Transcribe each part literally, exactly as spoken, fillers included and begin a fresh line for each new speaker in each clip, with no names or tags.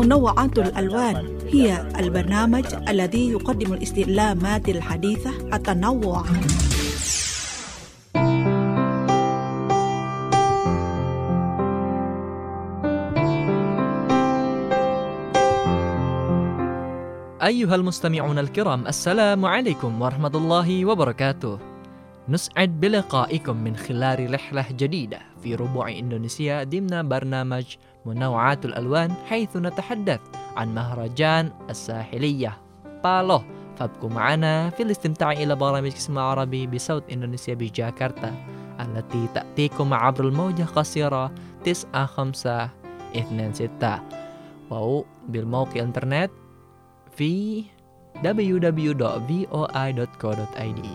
منوعات الألوان هي البرنامج الذي يقدم الاستعلامات الحديثة التنوع.
أيها المستمعون الكرام، السلام عليكم ورحمة الله وبركاته. نسعد بلقائكم من خلال رحلة جديدة في ربوع إندونيسيا ضمن برنامج منوعات الألوان، حيث نتحدث عن مهرجان الساحلية بالو. فابقوا معنا في الاستمتاع إلى برامج اسم عربي بصوت إندونيسيا بجاكرتا، التي تأتيكم عبر الموجة قصيرة تسعة خمسة اثنين ستة، أو بالموقع الإنترنت في دبليو دبليو دبليو دوت في او اي دوت كو دوت اي دي.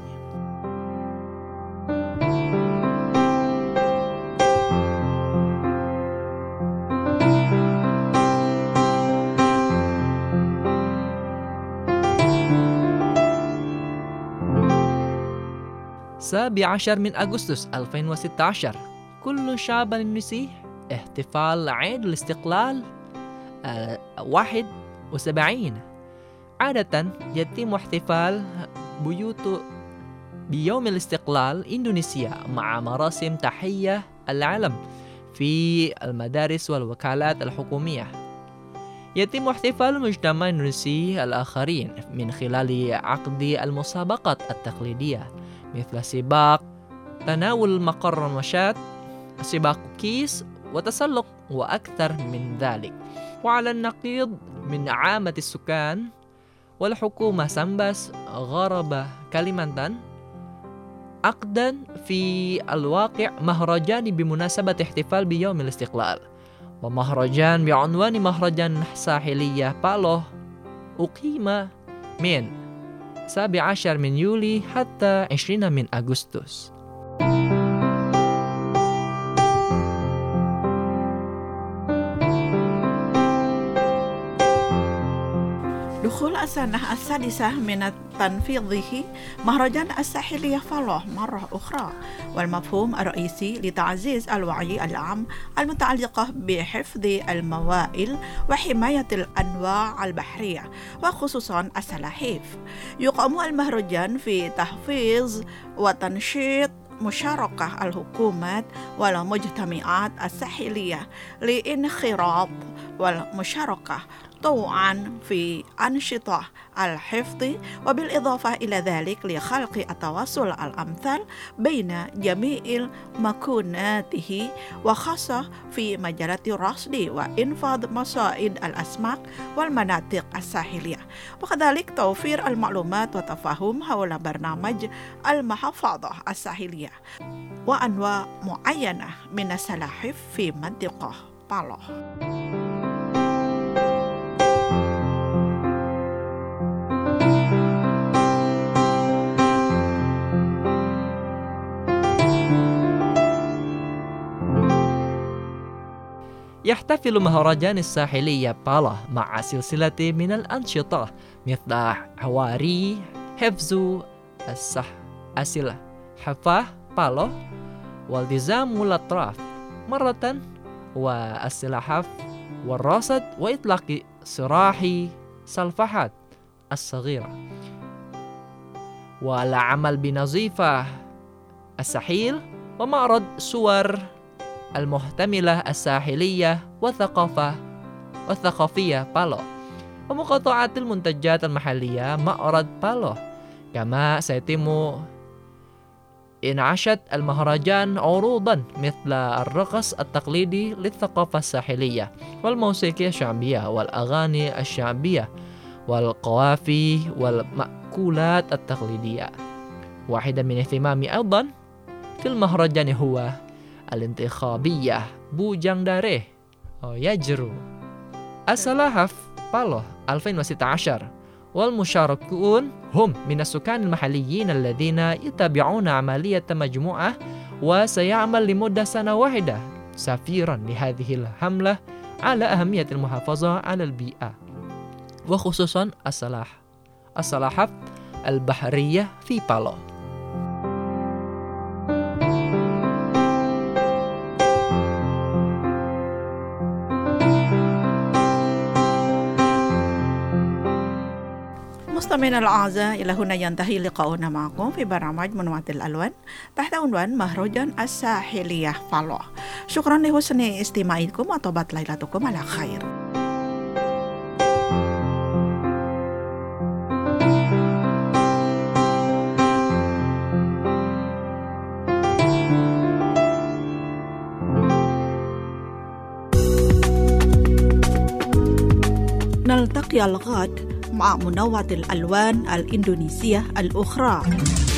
السابع عشر من أغسطس ألفين وستة عشر، كل شعب إندونيسي احتفال عيد الاستقلال واحد وسبعين. عادة يتم احتفال بيوت بيوم الاستقلال إندونيسيا مع مراسم تحية العلم في المدارس والوكالات الحكومية. يتم احتفال المجتمع الإندونيسي الآخرين من خلال عقد المسابقات التقليدية مثل سباق تناول مقرمشات، سباق كيس، وتسلق وأكثر من ذلك. وعلى النقيض من عامة السكان والحكومة سامباس غرب كاليمانتان عقدا في الواقع مهرجان بمناسبة احتفال بيوم الاستقلال، ومهرجان بعنوان مهرجان ساحلية بالو أقيم من السابع عشر من يوليو حتى عشرين من أغسطس.
دخول السنة السادسة من تنفيذه مهرجان الساحلية بالو مرة أخرى، والمفهوم الرئيسي لتعزيز الوعي العام المتعلقة بحفظ الموائل وحماية الأنواع البحرية وخصوصا السلاحف. يقام المهرجان في تحفيز وتنشيط مشاركة الحكومات والمجتمعات الساحلية للانخراط والمشاركة طوعا في أنشطة الحفظ، وبالإضافة إلى ذلك لخلق التواصل الأمثل بين جميع مكوناته، وخاصة في مجالات الرصد وإنفاذ مصائد الأسماك والمناطق الساحلية، وكذلك توفير المعلومات وتفاهم حول برنامج المحافظة الساحلية وأنواع معينة من السلاحف في منطقة بالو.
يحتفل مهرجان الساحلية بالو مع سلسلة من الأنشطة مثل حواري حفظ السح أسئلة حفاه بالو والتزام الأطراف مرة، والسلاحف والرصد، وإطلاق سراح سلفحات الصغيرة، والعمل بنظيفة الساحل، ومعرض صور المحتملة الساحلية والثقافة والثقافية بالو، ومقاطعة المنتجات المحلية معرض بالو. كما سيتم إنعاشة المهرجان عروضا مثل الرقص التقليدي للثقافة الساحلية والموسيقى الشعبية والأغاني الشعبية والقوافي والمأكولات التقليدية. واحدا من اهتمامي أيضا في المهرجان هو الانتخابية بوجان داره أو يجرو السلاحف بالو ألفين وستة عشر، والمشاركون هم من السكان المحليين الذين يتابعون عملية مجموعة، وسيعمل لمدة سنة واحدة سفيرا لهذه الحملة على أهمية المحافظة على البيئة، وخصوصا السلاح السلاحف البحرية في بالو.
مستمعينا الأعزاء، إلى هنا ينتهي لقاؤنا معكم في برنامج منوعات الألوان تحت عنوان مهرجان الساحلية فالوه. شكرا لحسن استماعكم وطابت ليلتكم على خير. نلتقي الغد مع منوعات الألوان الإندونيسية الأخرى.